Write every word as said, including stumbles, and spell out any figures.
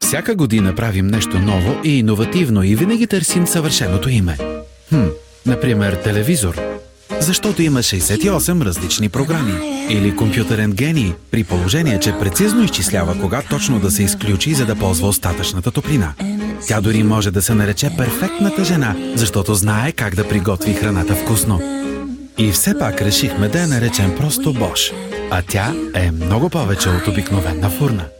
Всяка година правим нещо ново и иновативно и винаги търсим съвършеното име. Хм, например, телевизор. Защото има шейсет и осем различни програми. Или компютърен гений, при положение, че прецизно изчислява кога точно да се изключи, за да ползва остатъчната топлина. Тя дори може да се нарече перфектната жена, защото знае как да приготви храната вкусно. И все пак решихме да я наречем просто Бош. А тя е много повече от обикновена фурна.